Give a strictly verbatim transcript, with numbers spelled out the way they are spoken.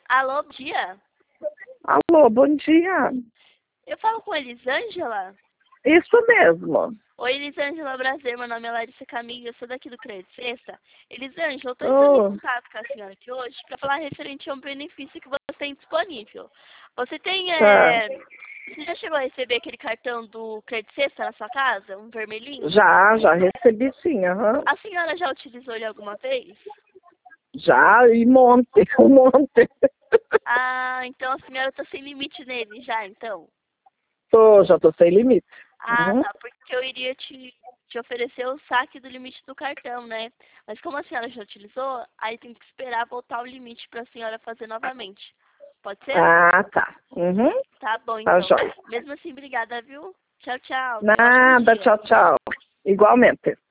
Alô, bom dia. Alô, bom dia. Eu falo com Elisângela? Isso mesmo. Oi, Elisângela Prazer, meu nome é Larissa Camille, eu sou daqui do Crédito Sexta. Elisângela, eu estou entrando Oh, em contato com a senhora aqui hoje para falar referente a um benefício que você tem disponível. Você tem, tá. é... Você já chegou a receber aquele cartão do Crédito Sexta na sua casa, um vermelhinho? Já, já recebi sim, aham. A senhora já utilizou ele alguma vez? Já, e monte, um monte. Ah, então a senhora está sem limite nele já, então? Tô, já tô sem limite. Ah, Uhum. tá, porque eu iria te, te oferecer o saque do limite do cartão, né? Mas como a senhora já utilizou, aí tem que esperar voltar o limite para a senhora fazer novamente. Pode ser? Ah, tá. Uhum. Tá bom, Tá então. jóia. Mesmo assim, obrigada, viu? Tchau, tchau. Tenha um ótimo Nada, dia. tchau, tchau. Igualmente.